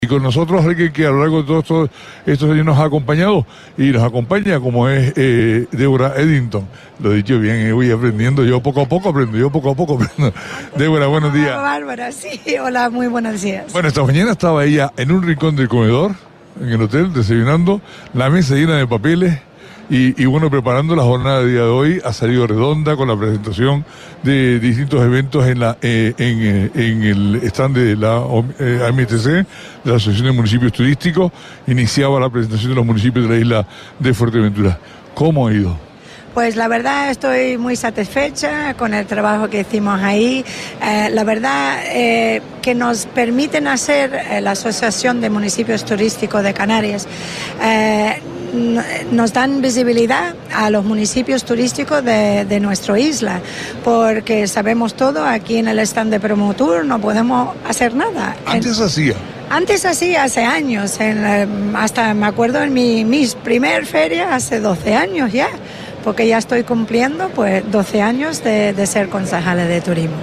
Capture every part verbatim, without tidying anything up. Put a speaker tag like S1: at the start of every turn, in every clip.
S1: Y con nosotros alguien que a lo largo de todos estos, estos años nos ha acompañado y nos acompaña, como es eh, Débora Eddington. Lo he dicho bien, eh, voy aprendiendo, yo poco a poco aprendo, yo poco a poco aprendo. Débora, buenos días.
S2: Hola, Bárbara, sí, hola, muy buenos días.
S1: Bueno, esta mañana estaba ella en un rincón del comedor, en el hotel, desayunando, la mesa llena de papeles. Y, y bueno, preparando la jornada de día de hoy, ha salido redonda con la presentación de distintos eventos en la eh, en, eh, en el stand de la eh, A M T C, de la Asociación de Municipios Turísticos. Iniciaba la presentación de los municipios de la isla de Fuerteventura. ¿Cómo ha ido?
S2: Pues la verdad estoy muy satisfecha con el trabajo que hicimos ahí. Eh, la verdad eh, que nos permiten hacer eh, la Asociación de Municipios Turísticos de Canarias. Eh, nos dan visibilidad a los municipios turísticos de, de nuestra isla, porque sabemos todo, aquí en el stand de Promotour no podemos hacer nada.
S1: Antes en, hacía.
S2: Antes hacía, hace años, en, hasta me acuerdo en mi, mis primer feria hace doce años ya, porque ya estoy cumpliendo pues doce años de, de ser concejala de turismo.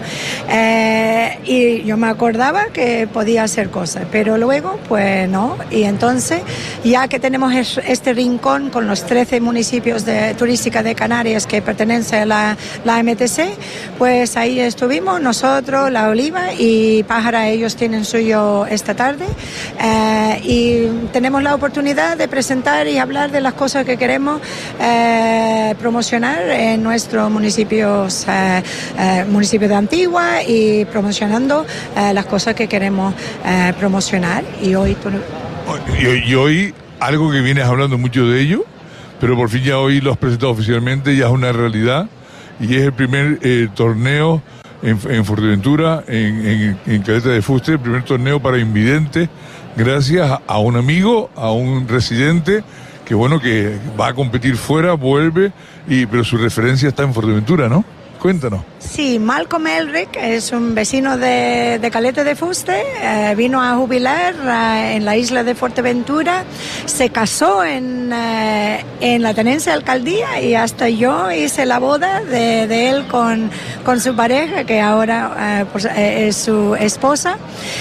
S2: Eh, y yo me acordaba que podía hacer cosas, pero luego pues no. Y entonces, ya que tenemos este rincón con los trece municipios de, turísticos de Canarias que pertenecen a la, la A M T C, pues ahí estuvimos nosotros, La Oliva y Pájara, ellos tienen suyo esta tarde. Eh, y tenemos la oportunidad de presentar y hablar de las cosas que queremos eh, promocionar en nuestros municipios, eh, eh, municipio de Antigua, y promocionando eh, las cosas que queremos eh, promocionar. Y hoy, tú...
S1: y, y hoy algo que vienes hablando mucho de ello, pero por fin ya hoy lo has presentado oficialmente, ya es una realidad, y es el primer eh, torneo en, en Fuerteventura, en, en, en Caleta de Fuste, el primer torneo para invidentes, gracias a, a un amigo, a un residente, que bueno, que va a competir fuera, vuelve, y pero su referencia está en Fuerteventura, ¿no? Cuéntanos.
S2: Sí, Malcolm Elric es un vecino de, de Caleta de Fuste, eh, vino a jubilar eh, en la isla de Fuerteventura, se casó en, eh, en la tenencia de alcaldía, y hasta yo hice la boda de, de él con, con su pareja, que ahora eh, pues, eh, es su esposa.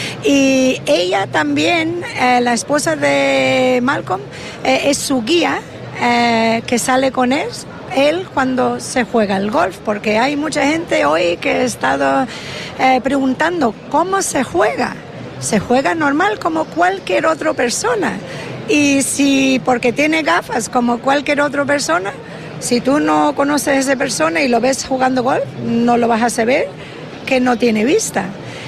S2: Y ella también, eh, la esposa de Malcolm, eh, es su guía, eh, que sale con él. él cuando se juega el golf, porque hay mucha gente hoy que ha estado eh, preguntando cómo se juega. Se juega normal como cualquier otra persona, y si porque tiene gafas como cualquier otra persona, si tú no conoces a esa persona y lo ves jugando golf, no lo vas a saber que no tiene vista.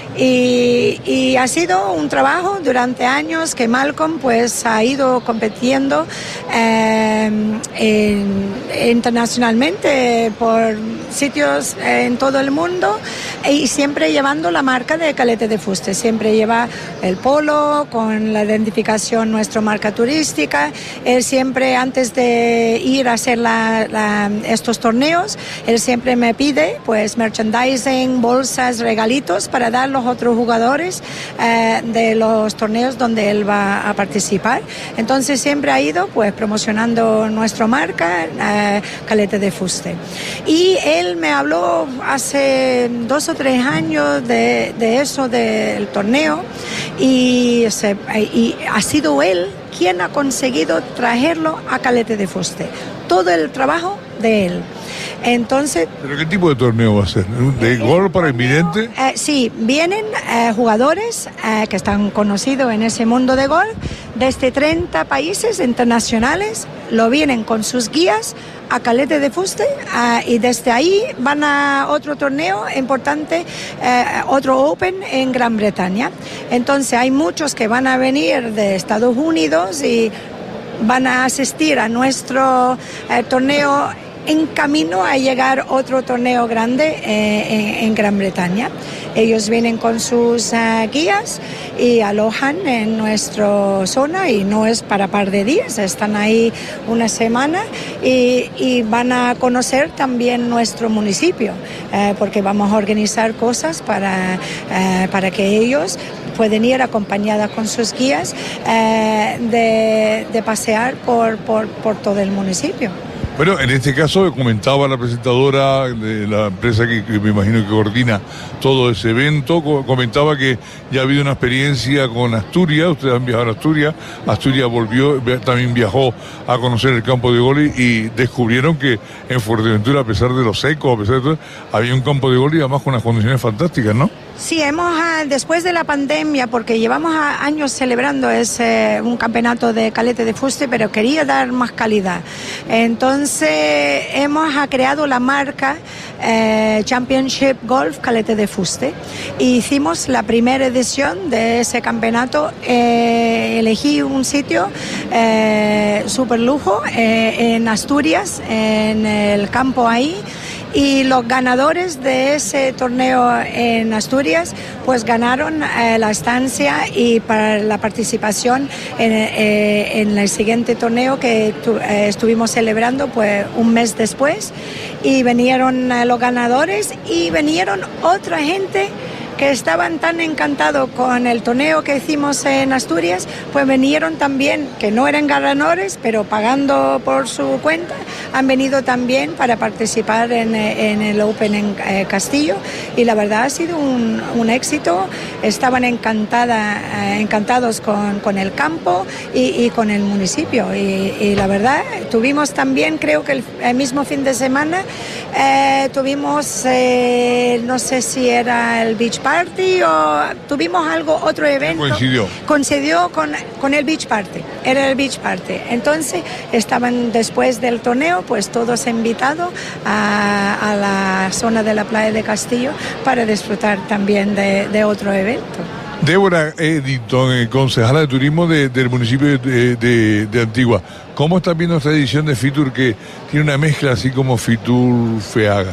S2: Y, y ha sido un trabajo durante años que Malcolm pues ha ido compitiendo eh, en, internacionalmente por sitios en todo el mundo, y siempre llevando la marca de Caleta de Fuste. Siempre lleva el polo con la identificación nuestra marca turística. Él siempre, antes de ir a hacer la, la, estos torneos, él siempre me pide pues merchandising, bolsas, regalitos para dar los otros jugadores eh, de los torneos donde él va a participar. Entonces siempre ha ido pues promocionando nuestra marca, eh, Caleta de Fuste. Y él me habló hace dos o tres años de, de eso, del torneo, y, se, y ha sido él quien ha conseguido traerlo a Caleta de Fuste. Todo el trabajo de él. Entonces,
S1: ¿pero qué tipo de torneo va a ser? ¿De golf para invidentes?
S2: Eh, sí, vienen eh, jugadores eh, que están conocidos en ese mundo de golf desde treinta países internacionales, lo vienen con sus guías a Caleta de Fuste, eh, y desde ahí van a otro torneo importante, eh, otro Open en Gran Bretaña. Entonces hay muchos que van a venir de Estados Unidos y van a asistir a nuestro eh, torneo en camino a llegar otro torneo grande eh, en, en Gran Bretaña. Ellos vienen con sus uh, guías y alojan en nuestra zona, y no es para par de días, están ahí una semana, y, y van a conocer también nuestro municipio, eh, porque vamos a organizar cosas para, eh, para que ellos pueden ir acompañadas con sus guías eh, de, de pasear por, por, por todo el municipio.
S1: Bueno, en este caso comentaba la presentadora de la empresa que, que me imagino que coordina todo ese evento, co- comentaba que ya ha habido una experiencia con Asturias, ustedes han viajado a Asturias, Asturias volvió, via- también viajó a conocer el campo de golf y descubrieron que en Fuerteventura, a pesar de lo seco, a pesar de todo, había un campo de golf y además con unas condiciones fantásticas, ¿no?
S2: Sí, hemos, ah, después de la pandemia, porque llevamos ah, años celebrando ese, un campeonato de calete de fuste, pero quería dar más calidad. Entonces, hemos ah, creado la marca eh, Championship Golf Calete de Fuste. Y hicimos la primera edición de ese campeonato. Eh, elegí un sitio eh, súper lujo eh, en Asturias, en el campo ahí. Y los ganadores de ese torneo en Asturias pues ganaron eh, la estancia y para la participación en, eh, en el siguiente torneo que tu, eh, estuvimos celebrando pues un mes después, y vinieron eh, los ganadores y vinieron otra gente que estaban tan encantados con el torneo que hicimos en Asturias, pues vinieron también, que no eran ganadores, pero pagando por su cuenta, han venido también para participar en, en el Open en eh, Castillo, y la verdad ha sido un, un éxito. Estaban encantada, eh, encantados con, con el campo y, y con el municipio, y, y la verdad tuvimos también, creo que el, el mismo fin de semana, eh, tuvimos, eh, no sé si era el Beach Party o tuvimos algo, otro evento.
S1: Coincidió.
S2: Coincidió con, con el Beach Party, era el Beach Party. Entonces estaban después del torneo, pues todos invitados a, a la zona de la playa de Castillo para disfrutar también de, de otro evento.
S1: Débora Eddington, eh, concejala de turismo de, del municipio de, de, de Antigua. ¿Cómo está viendo esta edición de Fitur que tiene una mezcla así como Fitur Feaga?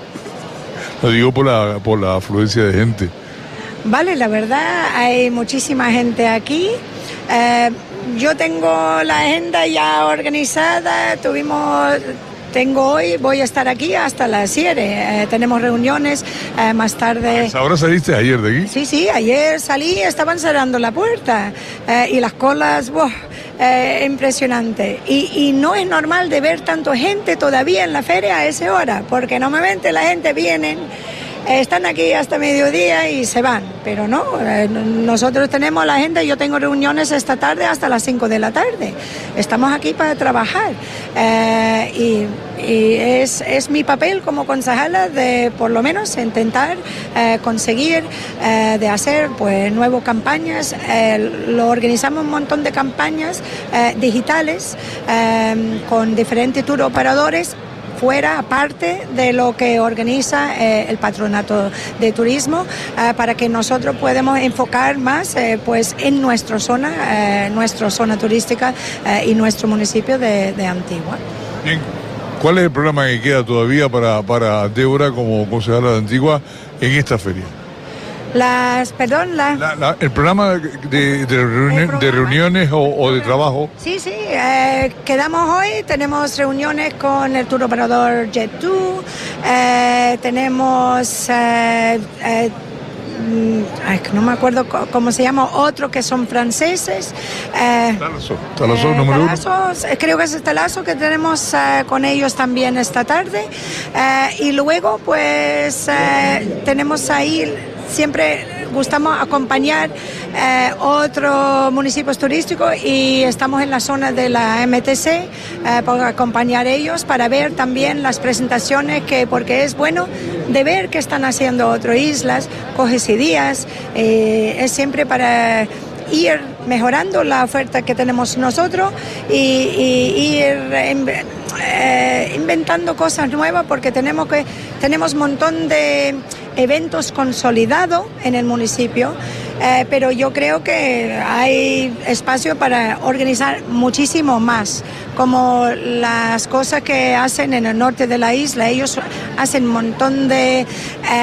S1: Lo digo por la, por la afluencia de gente.
S2: Vale, la verdad hay muchísima gente aquí. Eh, yo tengo la agenda ya organizada, tuvimos... Tengo hoy, voy a estar aquí hasta las siete. Eh, tenemos reuniones eh, más tarde.
S1: ¿Ahora saliste ayer de aquí?
S2: Sí, sí, ayer salí, estaban cerrando la puerta eh, y las colas, wow, eh, impresionante. Y, y no es normal de ver tanta gente todavía en la feria a esa hora, porque normalmente la gente viene, eh, están aquí hasta mediodía y se van, pero no, eh, nosotros tenemos la agenda, yo tengo reuniones esta tarde hasta las cinco de la tarde. Estamos aquí para trabajar. Eh, y, y es, es mi papel como concejala de por lo menos intentar eh, conseguir eh, de hacer pues nuevas campañas. Eh, lo organizamos un montón de campañas eh, digitales eh, con diferentes tour operadores fuera, aparte de lo que organiza eh, el Patronato de Turismo, eh, para que nosotros podamos enfocar más eh, pues en nuestra zona, eh, nuestra zona turística eh, y nuestro municipio de, de Antigua.
S1: Bien. ¿Cuál es el programa que queda todavía para, para Débora como concejala de Antigua en esta feria?
S2: Las, perdón, la...
S1: La, la, el programa de, de, reuni
S2: programa.
S1: de reuniones o, o de trabajo.
S2: Sí, sí, eh, quedamos hoy, tenemos reuniones con el tour operador Jet dos, eh, tenemos... Eh, eh, Ay, no me acuerdo cómo se llama, otro que son franceses. Eh,
S1: Talazo, Talazo
S2: eh,
S1: número
S2: Talazos, uno. Creo que es el Talazo que tenemos eh, con ellos también esta tarde. Eh, y luego, pues, eh, tenemos ahí, siempre gustamos acompañar eh, otros municipios turísticos y estamos en la zona de la M T C eh, para acompañar ellos, para ver también las presentaciones, que porque es bueno de ver qué están haciendo otras islas, coges y días, eh, es siempre para ir mejorando la oferta que tenemos nosotros y, y ir eh, inventando cosas nuevas, porque tenemos que tenemos un montón de eventos consolidados en el municipio, eh, pero yo creo que hay espacio para organizar muchísimo más, como las cosas que hacen en el norte de la isla. Ellos hacen un montón de eh,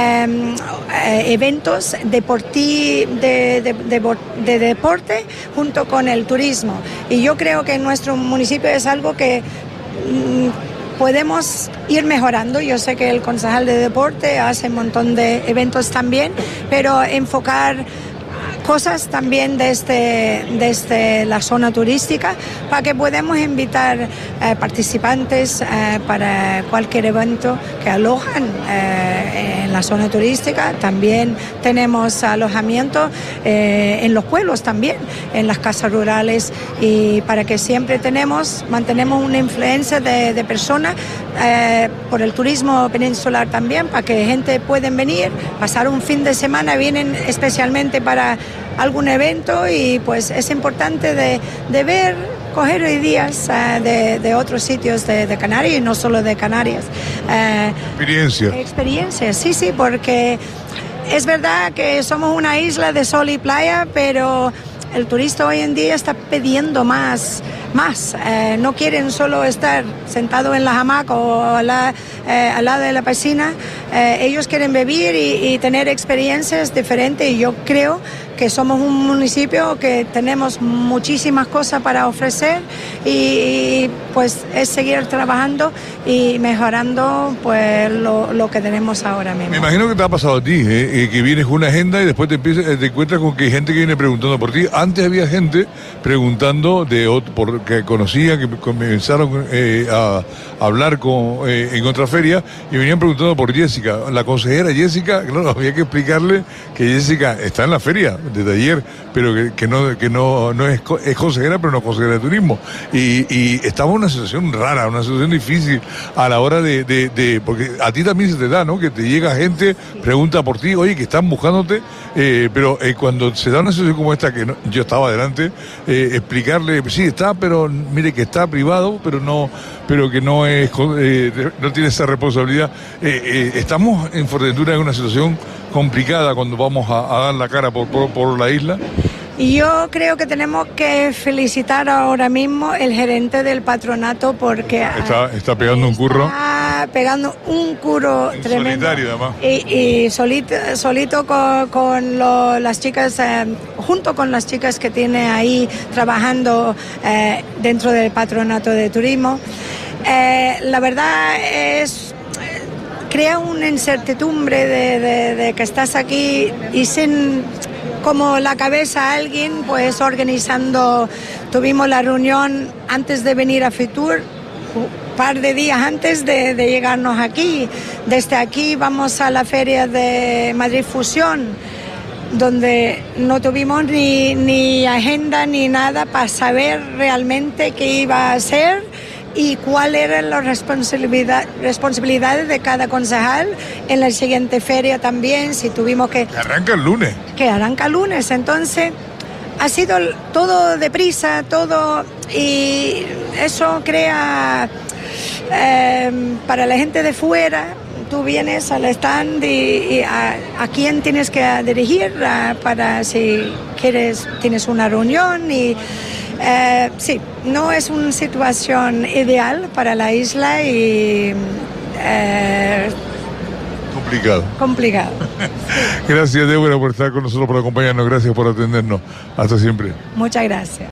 S2: eh, eventos deporti, de, de, de, de deporte junto con el turismo, y yo creo que en nuestro municipio es algo que mm, podemos ir mejorando. Yo sé que el concejal de deporte hace un montón de eventos también, pero enfocar cosas también desde, desde la zona turística para que podamos invitar eh, participantes eh, para cualquier evento que alojan eh, en la zona turística. También tenemos alojamiento eh, en los pueblos también, en las casas rurales, y para que siempre tenemos, mantenemos una influencia de, de personas eh, por el turismo peninsular también, para que gente pueda venir, pasar un fin de semana, vienen especialmente para algún evento, y pues es importante de, de ver, coger ideas uh, de, de otros sitios de, de Canarias, y no solo de Canarias. Uh,
S1: Experiencia.
S2: Experiencia, sí, sí, porque es verdad que somos una isla de sol y playa, pero el turista hoy en día está pidiendo más, más. Eh, no quieren solo estar sentado en la hamaca o a la, eh, al lado de la piscina. Eh, ellos quieren vivir y, y tener experiencias diferentes, y yo creo que somos un municipio que tenemos muchísimas cosas para ofrecer, y, y pues es seguir trabajando y mejorando pues lo, lo que tenemos ahora mismo.
S1: Me imagino que te ha pasado a ti, ¿eh? que vienes con una agenda y después te, empiezas, te encuentras con que hay gente que viene preguntando por ti. Antes había gente preguntando de otro, por, que conocía, que comenzaron eh, a, a hablar con, eh, en otra feria, y venían preguntando por Jessica. La consejera Jessica, claro, había que explicarle que Jessica está en la feria desde ayer, pero que, que no que no, no es, es consejera, pero no consejera de turismo. Y, y estaba en una situación rara, una situación difícil a la hora de, de, de... Porque a ti también se te da, ¿no? Que te llega gente, pregunta por ti, oye, que están buscándote, eh, pero eh, cuando se da una situación como esta, que no, yo estaba adelante, eh, explicarle, sí, está, pero mire que está privado, pero no pero que no es eh, no tiene esa responsabilidad. Eh, eh, estamos en Fuerteventura en una situación complicada cuando vamos a, a dar la cara por, por, por la isla.
S2: Y yo creo que tenemos que felicitar ahora mismo el gerente del patronato, porque
S1: está, está pegando un curro.
S2: Está pegando un curro
S1: en
S2: tremendo.
S1: Solitario, además.
S2: Y, y solito, solito con, con lo, las chicas, eh, junto con las chicas que tiene ahí trabajando eh, dentro del patronato de turismo. Eh, la verdad es... crea una incertidumbre de, de, de que estás aquí y sin como la cabeza a alguien, pues organizando. Tuvimos la reunión antes de venir a Fitur, un par de días antes de, de llegarnos aquí. Desde aquí vamos a la feria de Madrid Fusión, donde no tuvimos ni, ni agenda ni nada para saber realmente qué iba a ser y cuáles eran las responsabilidad, responsabilidades de cada concejal en la siguiente feria también, si tuvimos que...
S1: Que arranca el lunes.
S2: Que arranca el lunes, entonces ha sido todo deprisa, todo, y eso crea eh, para la gente de fuera. Tú vienes al stand y, y a, a quién tienes que dirigir a, para si quieres, tienes una reunión y... Eh, sí, no es una situación ideal para la isla y eh,
S1: complicado.
S2: Complicado.
S1: Gracias, Débora, por estar con nosotros, por acompañarnos. Gracias por atendernos. Hasta siempre.
S2: Muchas gracias.